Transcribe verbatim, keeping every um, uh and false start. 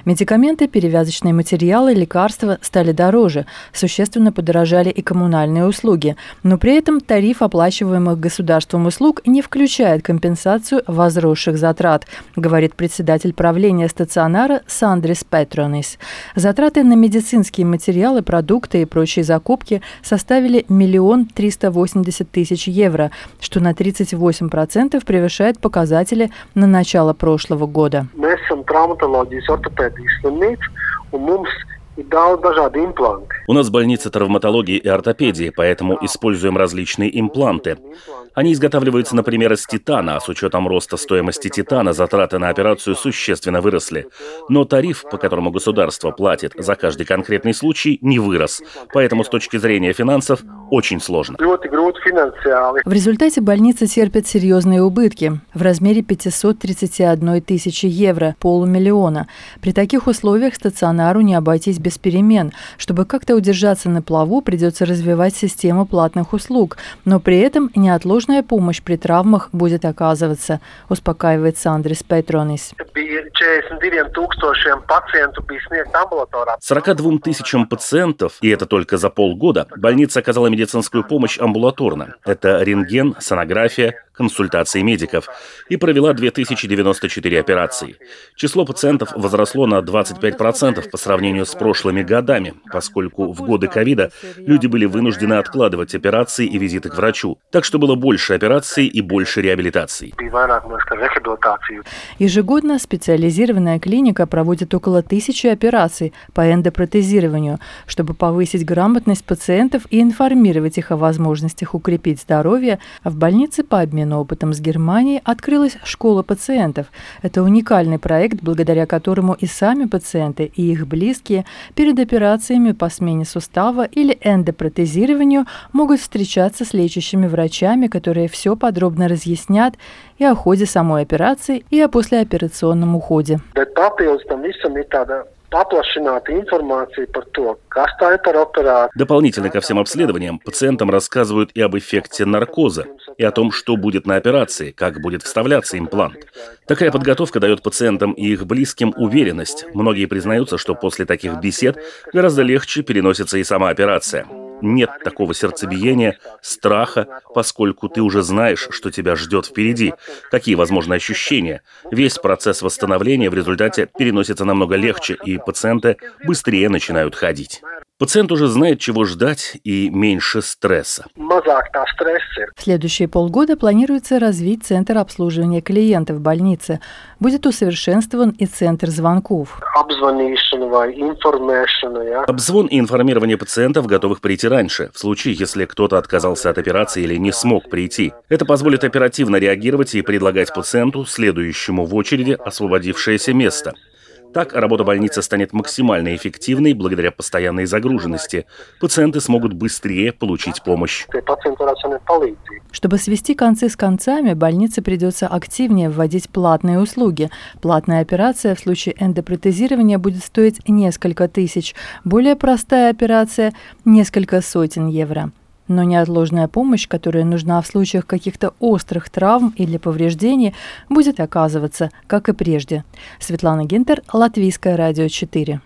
Медикаменты, перевязочные материалы, лекарства стали дороже, существенно подорожали и коммунальные услуги. Но при этом тариф оплачиваемых государством услуг не включает компенсацию возросших затрат, говорит председатель правления стационара Сандрис Петронис. Затраты на медицинские материалы, продукты и прочие закупки составили миллион триста восемьдесят тысяч евро, что на тридцать восемь процентов превышает показатели на начало прошлого года. У нас больница травматологии и ортопедии, поэтому используем различные импланты. Они изготавливаются, например, из титана, а с учетом роста стоимости титана затраты на операцию существенно выросли. Но тариф, по которому государство платит за каждый конкретный случай, не вырос. Поэтому с точки зрения финансов очень сложно. В результате больница терпит серьезные убытки в размере пятьсот тридцать одна тысяча евро, полумиллиона. При таких условиях стационару не обойтись без перемен. Чтобы как-то удержаться на плаву, придется развивать систему платных услуг, но при этом неотложная помощь при травмах будет оказываться, успокаивает Сандрис Петронис. сорока двум тысячам пациентов, и это только за полгода, больница оказала медицинскую помощь амбулаторно. Это рентген, сонография, консультации медиков, и провела две тысячи девяносто четыре операции. Число пациентов возросло на двадцать пять процентов по сравнению с прошлыми годами, поскольку в годы ковида люди были вынуждены откладывать операции и визиты к врачу. Так что было больше операций и больше реабилитаций. Ежегодно специализированная клиника проводит около тысячи операций по эндопротезированию, чтобы повысить грамотность пациентов и информировать их о возможностях укрепить здоровье. В больнице по обмену опытом с Германией открылась школа пациентов. Это уникальный проект, благодаря которому и сами пациенты, и их близкие перед операциями по смене сустава или эндопротезированию могут встречаться с лечащими врачами, которые все подробно разъяснят и о ходе самой операции, и о послеоперационном уходе. Дополнительно ко всем обследованиям пациентам рассказывают и об эффекте наркоза, и о том, что будет на операции, как будет вставляться имплант. Такая подготовка дает пациентам и их близким уверенность. Многие признаются, что после таких бесед гораздо легче переносится и сама операция. Нет такого сердцебиения, страха, поскольку ты уже знаешь, что тебя ждет впереди, какие возможны ощущения. Весь процесс восстановления в результате переносится намного легче, и пациенты быстрее начинают ходить. Пациент уже знает, чего ждать, и меньше стресса. В следующие полгода планируется развить центр обслуживания клиентов в больнице. Будет усовершенствован и центр звонков. Обзвон и информирование пациентов, готовых прийти раньше, в случае, если кто-то отказался от операции или не смог прийти. Это позволит оперативно реагировать и предлагать пациенту, следующему в очереди, освободившееся место. Так, работа больницы станет максимально эффективной благодаря постоянной загруженности. Пациенты смогут быстрее получить помощь. Чтобы свести концы с концами, больнице придется активнее вводить платные услуги. Платная операция в случае эндопротезирования будет стоить несколько тысяч. Более простая операция – несколько сотен евро. Но неотложная помощь, которая нужна в случаях каких-то острых травм или повреждений, будет оказываться, как и прежде. Светлана Гинтер, Латвийское радио четыре.